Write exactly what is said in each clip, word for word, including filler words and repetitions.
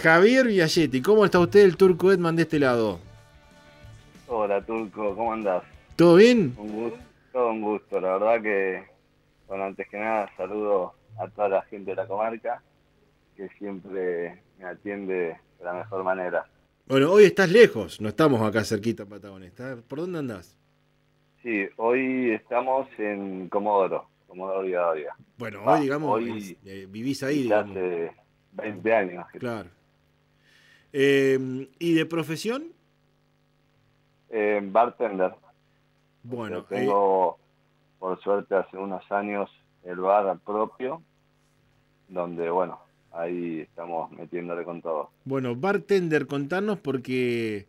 Javier Biagietti, ¿cómo está usted, el Turco Edman de este lado? Hola Turco, ¿cómo andás? ¿Todo bien? Un gusto, todo un gusto, la verdad que, bueno, antes que nada saludo a toda la gente de la comarca que siempre me atiende de la mejor manera. Bueno, hoy estás lejos, no estamos acá cerquita en Patagones. ¿Estás- ¿Por dónde andás? Sí, hoy estamos en Comodoro, Comodoro Rivadavia. Bueno, hoy, Va, digamos, es- hoy eh, vivís ahí, y ya digamos. hace veinte años que Claro. Eh, ¿y de profesión? eh, bartender. O sea, Bueno, eh, tengo por suerte hace unos años el bar propio, donde bueno, ahí estamos metiéndole con todo. bueno, bartender, contanos porque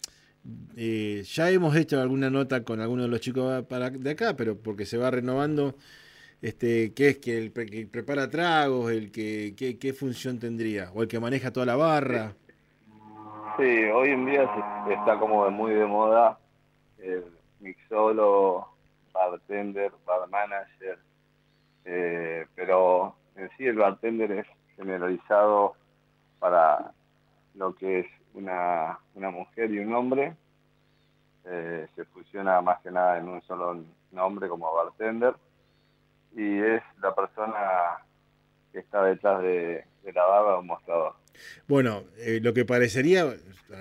eh, ya hemos hecho alguna nota con algunos de los chicos para, de acá, pero porque se va renovando. Este, ¿qué es? ¿Que el pre- que prepara tragos? El que, ¿qué, qué función tendría? ¿O el que maneja toda la Sí, barra? sí, hoy en día se- está como muy de moda el mixólogo, bartender, bar manager, eh, pero en sí el bartender es generalizado para lo que es una, una mujer y un hombre, eh, se fusiona más que nada en un solo nombre como bartender, y es la persona que está detrás de, de la barra o mostrador. Bueno, eh, lo que parecería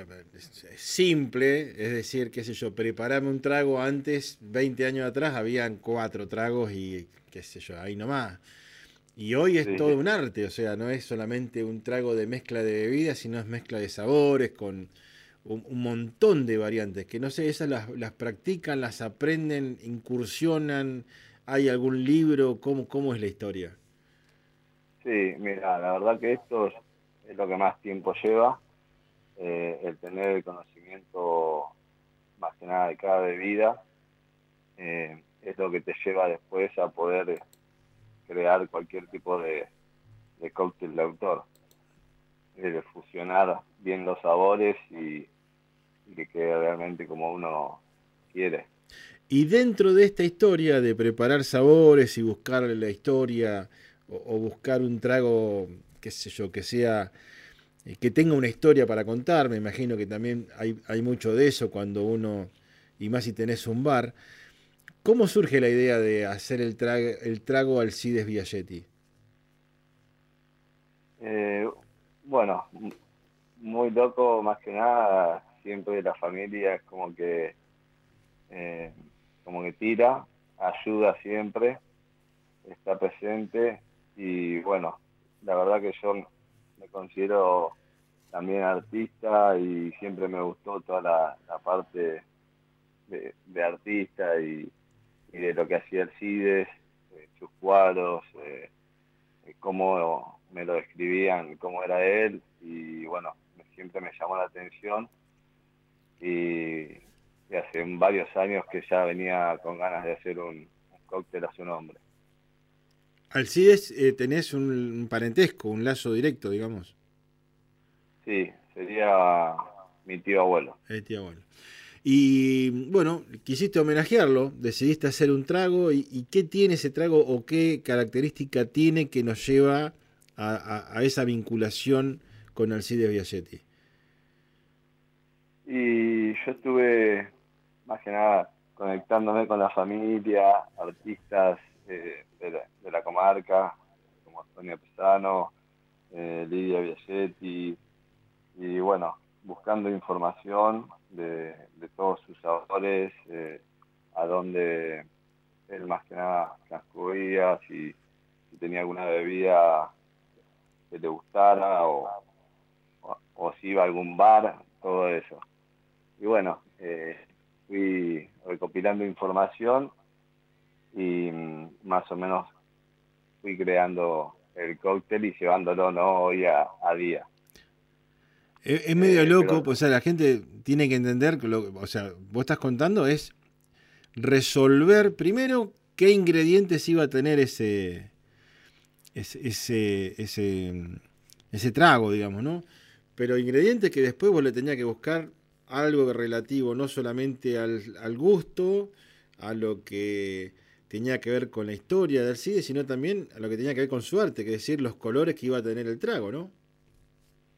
simple, es decir, qué sé yo, prepararme un trago antes, veinte años atrás, habían cuatro tragos y qué sé yo, ahí nomás. Y hoy es Sí, todo un arte, o sea, no es solamente un trago de mezcla de bebidas, sino es mezcla de sabores con un, un montón de variantes, que no sé, esas las, las practican, las aprenden, incursionan, hay algún libro, ¿cómo, cómo es la historia? sí, mira, la verdad que esto es, es lo que más tiempo lleva, eh, el tener el conocimiento más que nada de cada bebida, eh, es lo que te lleva después a poder crear cualquier tipo de, de cóctel de autor, de fusionar bien los sabores y, y que quede realmente como uno quiere. Y dentro de esta historia de preparar sabores y buscar la historia o, o buscar un trago, qué sé yo, que sea, eh, que tenga una historia para contar, me imagino que también hay, hay mucho de eso cuando uno, y más si tenés un bar, ¿cómo surge la idea de hacer el, tra el trago Alcides Biagietti? Eh, bueno, m- muy loco más que nada, siempre la familia es como que, eh, como que tira, ayuda siempre, está presente y bueno, la verdad que yo me considero también artista y siempre me gustó toda la, la parte de, de artista y, y de lo que hacía Alcides, eh, sus cuadros, eh, eh, cómo me lo describían, cómo era él y bueno, me- siempre me llamó la atención y, y hace varios años que ya venía con ganas de hacer un, un cóctel a su nombre. Alcides, eh, tenés un, un parentesco, un lazo directo, digamos. Sí, sería mi tío abuelo. Eh, tía, bueno. Y bueno, quisiste homenajearlo, decidiste hacer un trago y, y qué tiene ese trago o qué característica tiene que nos lleva a, a- a esa vinculación con Alcides Biagietti. Y yo estuve más que nada conectándome con la familia, artistas eh, de, la, de la comarca, como Antonio Pesano, eh, Lidia Biagietti, y bueno, buscando información de, de todos sus autores, eh, a dónde él más que nada transcurría, si, si tenía alguna bebida que le gustara o, o, o si iba a algún bar, todo eso. Y bueno, eh, fui recopilando información y mm, más o menos fui creando el cóctel y llevándolo no hoy a, a día. Es, es medio Eh, loco, pero pues, o sea, la gente tiene que entender que lo, o sea, vos estás contando es resolver primero qué ingredientes iba a tener ese, ese, ese, ese, ese trago, digamos, ¿no? Pero ingredientes que después vos le tenías que buscar algo relativo no solamente al, al gusto, a lo que tenía que ver con la historia del C I D E, sino también a lo que tenía que ver con su arte, que es decir, los colores que iba a tener el trago, ¿no?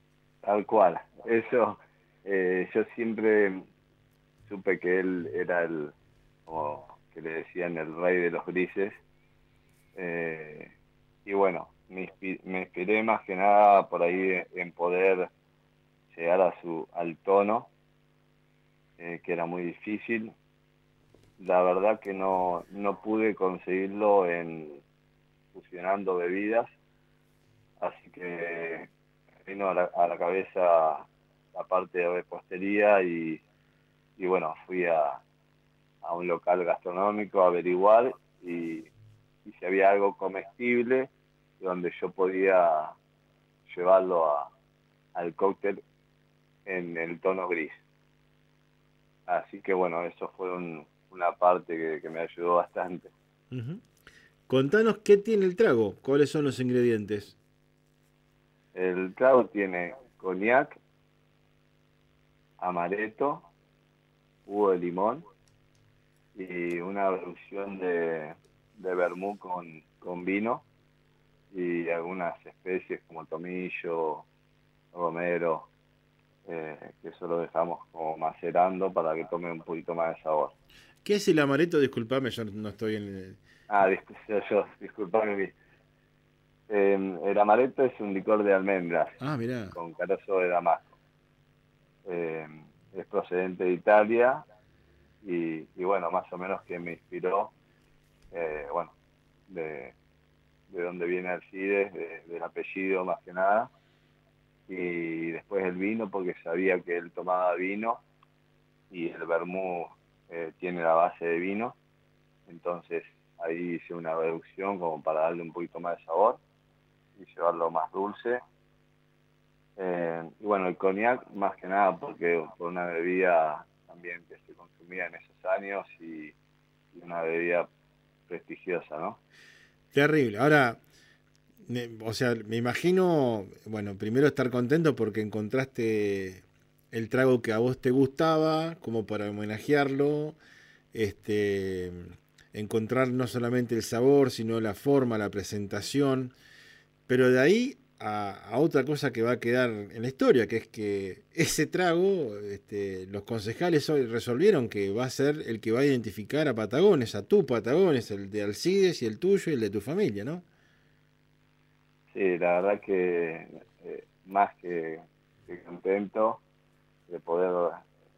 tal cual. Eso, eh, yo siempre supe que él era el, como que le decían, el rey de los grises. Eh, y bueno, me, inspi- me inspiré más que nada por ahí en poder llegar a su, al tono, eh, que era muy difícil. La verdad que no, no pude conseguirlo en fusionando bebidas, así que vino a la, a la cabeza la parte de repostería y, y bueno, fui a, a un local gastronómico a averiguar y, y si había algo comestible donde yo podía llevarlo a, al cóctel en el tono gris. Así que bueno, eso fue un, una parte que, que me ayudó bastante. Ujú. Contanos qué tiene el trago, cuáles son los ingredientes. El trago tiene coñac, amaretto, jugo de limón y una reducción de, de vermú con, con vino y algunas especies como tomillo, romero, eh, que eso lo dejamos como macerando para que tome un poquito más de sabor. ¿Qué es el amaretto? Disculpame, yo no estoy en el... Ah, dis- yo, yo, disculpame. Eh, el amaretto es un licor de almendras Ah, mirá. con carozo de damasco. Eh, es procedente de Italia y, y bueno, más o menos que me inspiró, eh, bueno, de, de dónde viene Alcides, de, del apellido más que nada, y después el vino porque sabía que él tomaba vino y el vermú eh, tiene la base de vino, entonces ahí hice una reducción como para darle un poquito más de sabor y llevarlo más dulce. Eh, y bueno, el cognac más que nada porque por una bebida también que se consumía en esos años y, y una bebida prestigiosa, ¿no? Terrible. Ahora, me- o sea, me imagino, bueno, primero estar contento porque encontraste el trago que a vos te gustaba, como para homenajearlo, este, encontrar no solamente el sabor, sino la forma, la presentación, pero de ahí a, a otra cosa que va a quedar en la historia, que es que ese trago, este, los concejales hoy resolvieron que va a ser el que va a identificar a Patagones, a tu Patagones, el de Alcides y el tuyo y el de tu familia, ¿no? Sí, la verdad que eh, más que, que contento de poder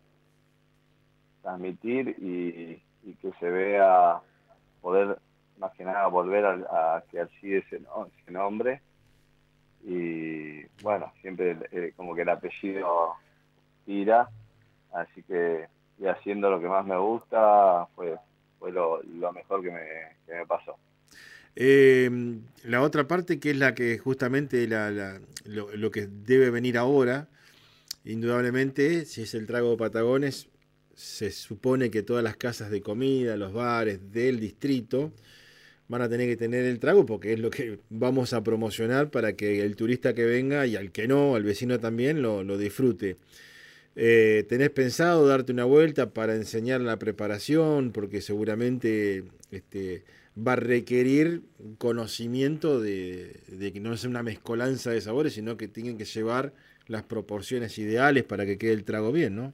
transmitir y, y que se vea, poder más que nada volver a, a que así ese, ¿no? ese nombre y bueno, siempre eh, como que el apellido tira, así que y haciendo lo que más me gusta fue, fue lo, lo mejor que me, que me pasó. Eh, la otra parte que es la que justamente la, la- lo, lo que debe venir ahora, indudablemente, si es el trago de Patagones, se supone que todas las casas de comida, los bares del distrito, van a tener que tener el trago porque es lo que vamos a promocionar para que el turista que venga y al que no, al vecino también, lo, lo disfrute. Eh, ¿tenés pensado darte una vuelta para enseñar la preparación? Porque seguramente este, va a requerir conocimiento de, de que no es una mezcolanza de sabores, sino que tienen que llevar las proporciones ideales para que quede el trago bien, ¿no?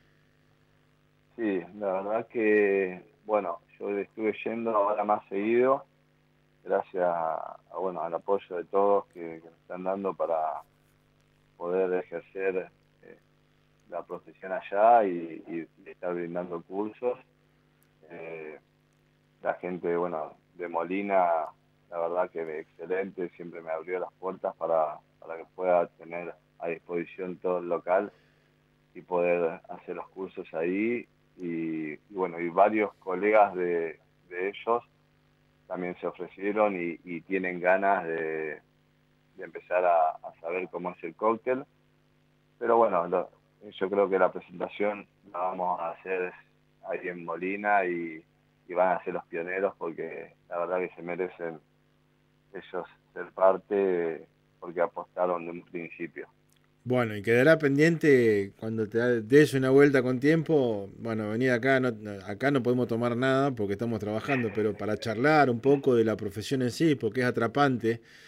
Sí, la verdad que, bueno, yo estuve yendo ahora más seguido, gracias a, a, bueno, al apoyo de todos que, que me están dando para poder ejercer eh, la profesión allá y, y, y estar brindando cursos. Eh, la gente, bueno, de Molina, la verdad que excelente, siempre me abrió las puertas para, para que pueda tener a disposición todo el local y poder hacer los cursos ahí. Y, y bueno, y varios colegas de, de ellos también se ofrecieron y, y tienen ganas de, de empezar a, a saber cómo es el cóctel. Pero bueno, lo, yo creo que la presentación la vamos a hacer ahí en Molina y, y van a ser los pioneros porque la verdad que se merecen ellos ser parte porque apostaron de un principio. Bueno, y quedará pendiente cuando te des una vuelta con tiempo. Bueno, venir acá, no, acá no podemos tomar nada porque estamos trabajando, pero para charlar un poco de la profesión en sí, porque es atrapante.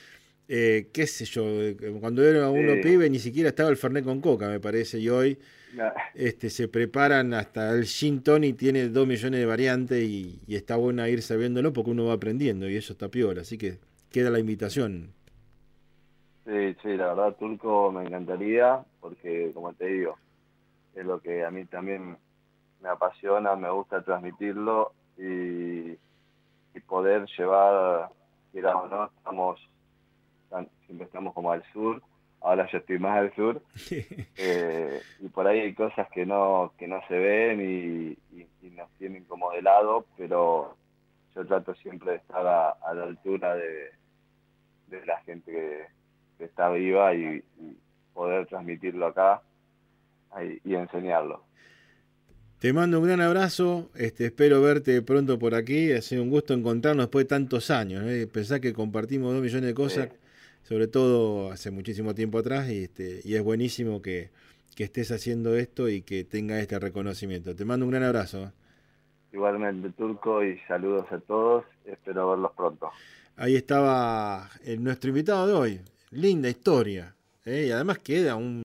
eh, qué sé yo, eh, cuando era uno Sí, pibe ni siquiera estaba el Fernet con Coca, me parece, y hoy na- este, se preparan hasta el Gin Tonic, tiene dos millones de variantes y, y está bueno ir sabiéndolo porque uno va aprendiendo y eso está piola, así que queda la invitación. sí, sí, la verdad, turco me encantaría, porque como te digo, es lo que a mí también me apasiona, me gusta transmitirlo y, y poder llevar, digamos, ¿no? Estamos, tan- siempre estamos como al sur, ahora yo estoy más al sur, eh, y por ahí hay cosas que no, que no se ven y, y- y nos tienen como de lado, pero yo trato siempre de estar a, a la altura de, de la gente que, que está viva y, y poder transmitirlo acá y, y enseñarlo. Te mando un gran abrazo, este, espero verte pronto por aquí, ha sido un gusto encontrarnos después de tantos años, ¿eh? Pensá que compartimos dos millones de cosas, Eh, sobre todo hace muchísimo tiempo atrás, y, este, y es buenísimo que, que estés haciendo esto y que tengas este reconocimiento. Te mando un gran abrazo. Igualmente, Turco, y saludos a todos, espero verlos pronto. Ahí estaba eh, nuestro invitado de hoy, linda historia, ¿eh? Y además queda un